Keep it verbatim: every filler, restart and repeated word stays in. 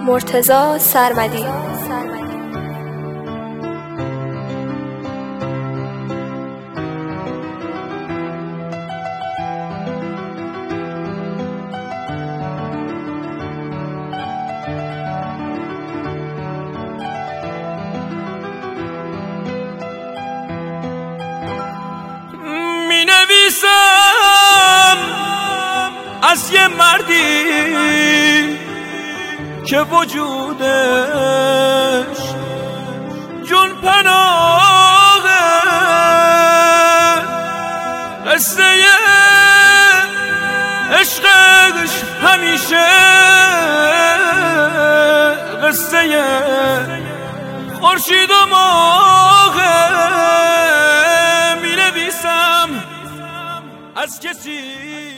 مرتضی سرمدی. می نویسم از یه مردی که وجودش جون پناهه، قصه عشقش همیشه قصه خورشید و ماهه. می نویسم از کسی